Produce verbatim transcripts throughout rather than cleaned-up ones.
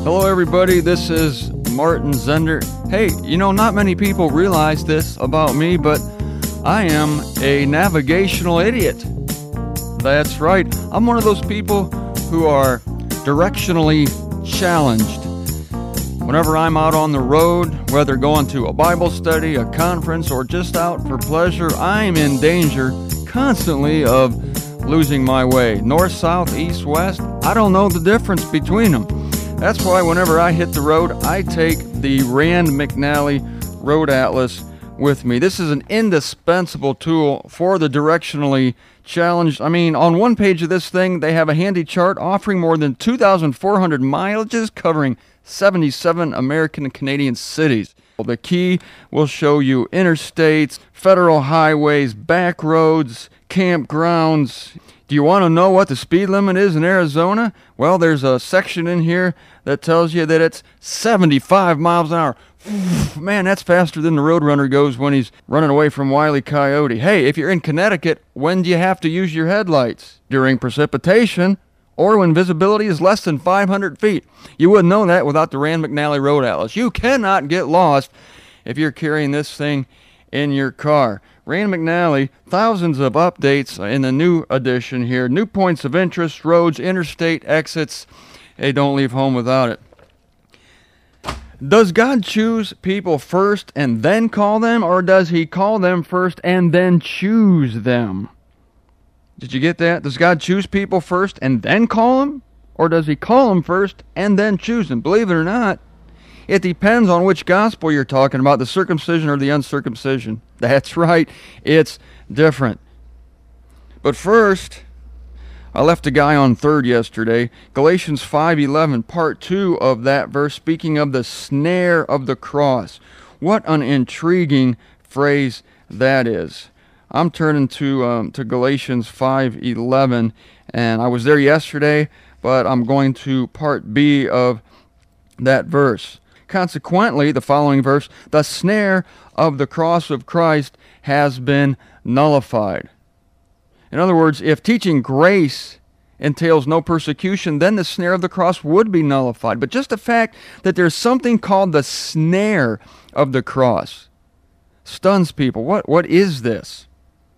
Hello everybody, this is Martin Zender. Hey, you know, not many people realize this about me, but I am a navigational idiot. That's right, I'm one of those people who are directionally challenged. Whenever I'm out on the road, whether going to a Bible study, a conference, or just out for pleasure, I'm in danger constantly of losing my way. North, south, east, west, I don't know the difference between them. That's why whenever I hit the road, I take the Rand McNally Road Atlas with me. This is an indispensable tool for the directionally challenged. I mean, on one page of this thing, they have a handy chart offering more than two thousand four hundred mileages covering seventy-seven American and Canadian cities. The key will show you interstates, federal highways, back roads, campgrounds. Do you want to know what the speed limit is in Arizona? Well, there's a section in here that tells you that it's seventy-five miles an hour. Man, that's faster than the Roadrunner goes when he's running away from Wile E. Coyote. Hey, if you're in Connecticut, when do you have to use your headlights? During precipitation or when visibility is less than five hundred feet. You wouldn't know that without the Rand McNally Road Atlas. You cannot get lost if you're carrying this thing in your car. Rand McNally, thousands of updates in the new edition here. New points of interest, roads, interstate exits. Hey, don't leave home without it. Does God choose people first and then call them, or does he call them first and then choose them? Did you get that? Does God choose people first and then call them, or does he call them first and then choose them? Believe it or not, it depends on which gospel you're talking about, the circumcision or the uncircumcision. That's right, it's different. But first, I left a guy on third yesterday. Galatians five eleven, part two of that verse, speaking of the snare of the cross. What an intriguing phrase that is. I'm turning to um, to Galatians five eleven, and I was there yesterday, but I'm going to part B of that verse. Consequently, the following verse, the snare of the cross of Christ has been nullified. In other words, if teaching grace entails no persecution, then the snare of the cross would be nullified. But just the fact that there's something called the snare of the cross stuns people. What what is this?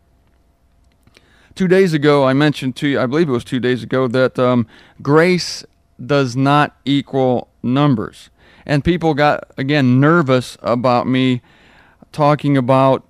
Two days ago, I mentioned to you, I believe it was two days ago, that um, grace does not equal numbers. And people got, again, nervous about me talking about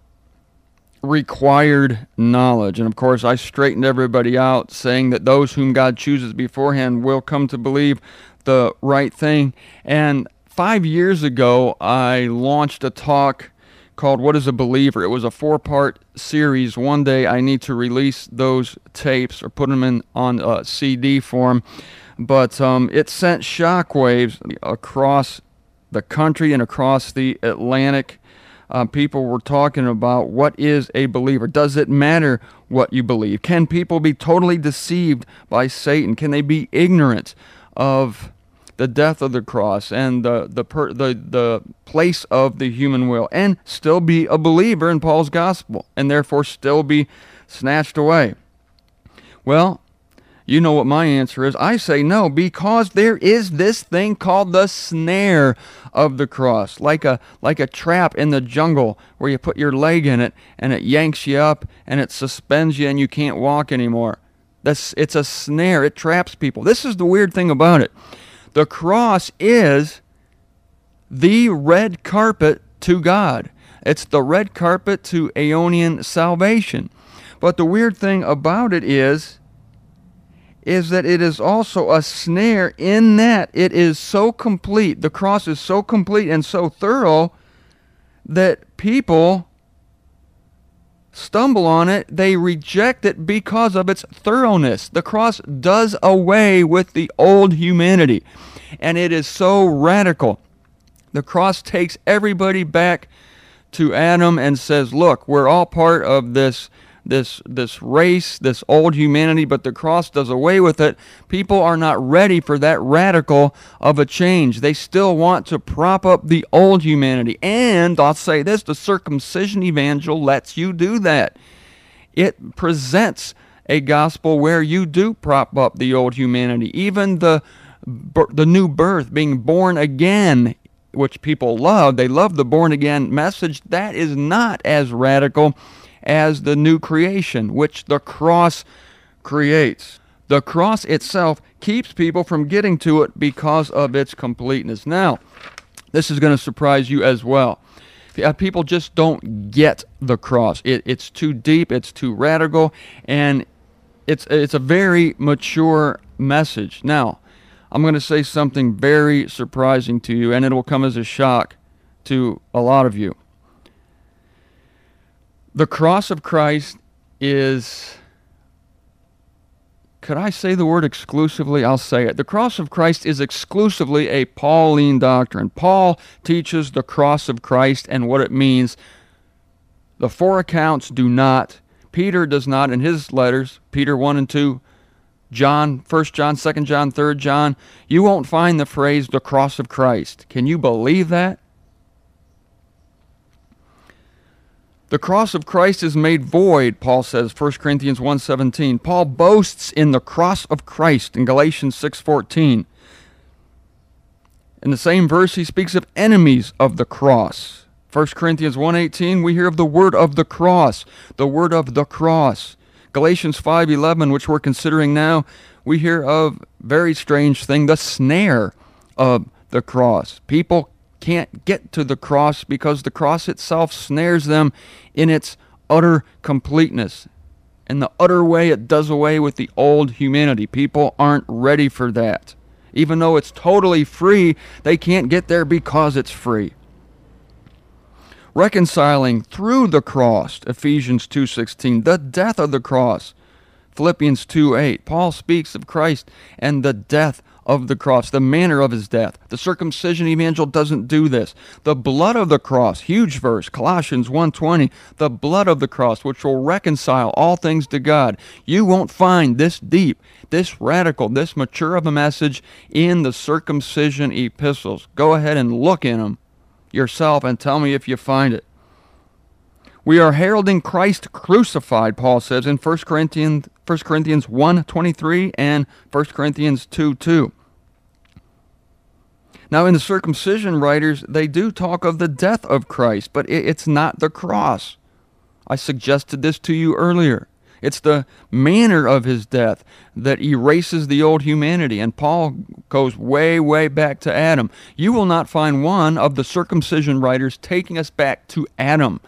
required knowledge. And of course, I straightened everybody out, saying that those whom God chooses beforehand will come to believe the right thing. And five years ago, I launched a talk called What is a Believer? It was a four-part series. One day I need to release those tapes or put them in on a C D form. But um, it sent shockwaves across the country and across the Atlantic. Uh, people were talking about what is a believer. Does it matter what you believe? Can people be totally deceived by Satan? Can they be ignorant of the death of the cross and the the per, the the place of the human will, and still be a believer in Paul's gospel, and therefore still be snatched away? Well, you know what my answer is. I say no, because there is this thing called the snare of the cross, like a like a trap in the jungle where you put your leg in it and it yanks you up and it suspends you and you can't walk anymore. That's it's a snare. It traps people. This is the weird thing about it. The cross is the red carpet to God. It's the red carpet to Aeonian salvation. But the weird thing about it is is that it is also a snare in that it is so complete. The cross is so complete and so thorough that people stumble on it. They reject it because of its thoroughness. The cross does away with the old humanity, and it is so radical. The cross takes everybody back to Adam and says, look, we're all part of this this this race, this old humanity, but the cross does away with it. People are not ready for that radical of a change. They still want to prop up the old humanity. And I'll say this, the circumcision evangel lets you do that. It presents a gospel where you do prop up the old humanity. Even the the new birth, being born again, which people love. They love the born again message. That is not as radical as the new creation, which the cross creates. The cross itself keeps people from getting to it because of its completeness. Now, this is going to surprise you as well. People just don't get the cross. It, it's too deep, it's too radical, and it's it's a very mature message. Now, I'm going to say something very surprising to you, and it will come as a shock to a lot of you. The cross of Christ is, could I say the word exclusively? I'll say it. The cross of Christ is exclusively a Pauline doctrine. Paul teaches the cross of Christ and what it means. The four accounts do not. Peter does not in his letters, Peter one and two, John, First John, Second John, Third John. You won't find the phrase the cross of Christ. Can you believe that? The cross of Christ is made void, Paul says, First Corinthians one seventeen. Paul boasts in the cross of Christ in Galatians six fourteen. In the same verse, he speaks of enemies of the cross. First Corinthians one eighteen, we hear of the word of the cross, the word of the cross. Galatians five eleven, which we're considering now, we hear of very strange thing, the snare of the cross. People can't get to the cross because the cross itself snares them in its utter completeness. In the utter way, it does away with the old humanity. People aren't ready for that. Even though it's totally free, they can't get there because it's free. Reconciling through the cross, Ephesians two sixteen, the death of the cross, Philippians two eight. Paul speaks of Christ and the death of the cross, the manner of his death. The circumcision evangel doesn't do this. The blood of the cross, huge verse, Colossians one twenty, the blood of the cross, which will reconcile all things to God. You won't find this deep, this radical, this mature of a message in the circumcision epistles. Go ahead and look in them yourself and tell me if you find it. We are heralding Christ crucified, Paul says in First Corinthians, First Corinthians one twenty-three and First Corinthians two two. Now, in the circumcision writers, they do talk of the death of Christ, but it's not the cross. I suggested this to you earlier. It's the manner of his death that erases the old humanity. And Paul goes way, way back to Adam. You will not find one of the circumcision writers taking us back to Adam.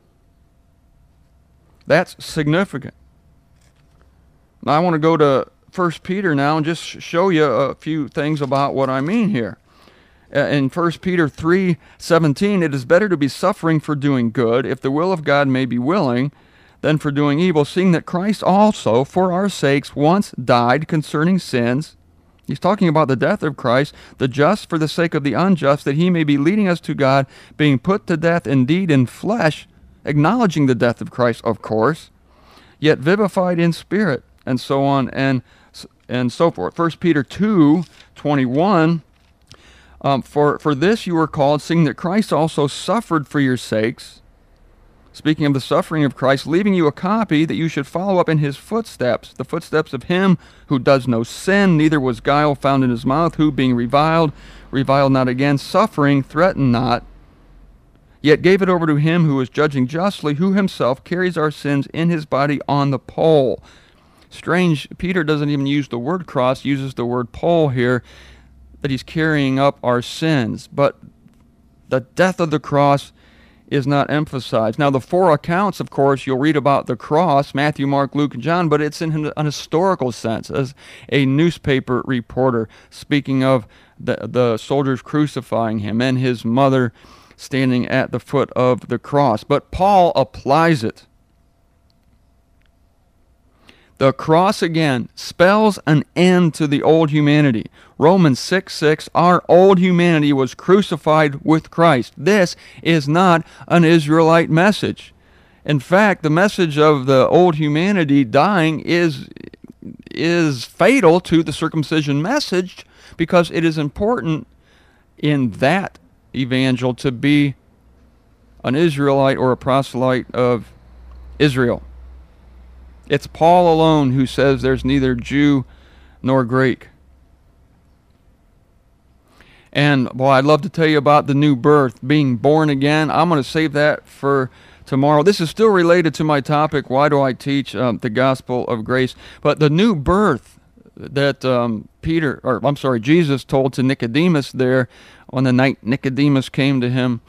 That's significant. Now, I want to go to First Peter now and just show you a few things about what I mean here. In First Peter three seventeen, it is better to be suffering for doing good, if the will of God may be willing, than for doing evil, seeing that Christ also, for our sakes, once died concerning sins. He's talking about the death of Christ, the just for the sake of the unjust, that he may be leading us to God, being put to death indeed in flesh, acknowledging the death of Christ, of course, yet vivified in spirit, and so on and and so forth. First Peter two twenty-one, um, for, for this you were called, seeing that Christ also suffered for your sakes, speaking of the suffering of Christ, leaving you a copy that you should follow up in his footsteps, the footsteps of him who does no sin, neither was guile found in his mouth, who being reviled, reviled not again, suffering, threatened not, yet gave it over to him who is judging justly, who himself carries our sins in his body on the pole. Strange, Peter doesn't even use the word cross, uses the word pole here, that he's carrying up our sins. But the death of the cross is not emphasized. Now, the four accounts, of course, you'll read about the cross, Matthew, Mark, Luke, and John, but it's in an historical sense, as a newspaper reporter speaking of the, the soldiers crucifying him and his mother standing at the foot of the cross. But Paul applies it. The cross, again, spells an end to the old humanity. Romans six six, our old humanity was crucified with Christ. This is not an Israelite message. In fact, the message of the old humanity dying is, is fatal to the circumcision message, because it is important in that evangel to be an Israelite or a proselyte of Israel. It's Paul alone who says there's neither Jew nor Greek. And boy, I'd love to tell you about the new birth, being born again. I'm going to save that for tomorrow. This is still related to my topic, why do I teach um, the gospel of grace? But the new birth that um, Peter, or I'm sorry, Jesus told to Nicodemus there on the night Nicodemus came to him,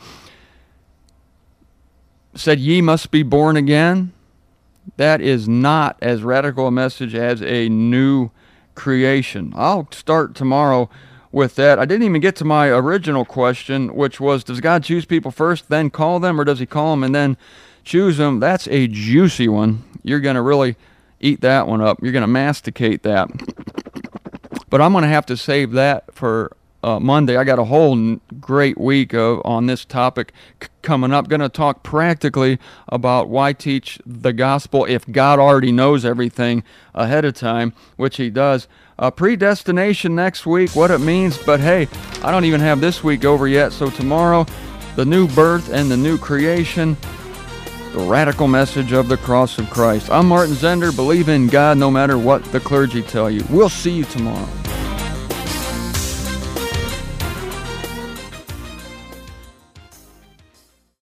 said, ye must be born again. That is not as radical a message as a new creation. I'll start tomorrow with that. I didn't even get to my original question, which was, does God choose people first, then call them, or does he call them and then choose them? That's a juicy one. You're going to really eat that one up. You're going to masticate that. But I'm going to have to save that for uh, Monday. I got a whole n- great week of on this topic c- coming up. Going to talk practically about why teach the gospel if God already knows everything ahead of time, which he does. Uh, predestination next week, what it means, but hey, I don't even have this week over yet, so tomorrow, the new birth and the new creation, the radical message of the cross of Christ. I'm Martin Zender. Believe in God no matter what the clergy tell you. We'll see you tomorrow.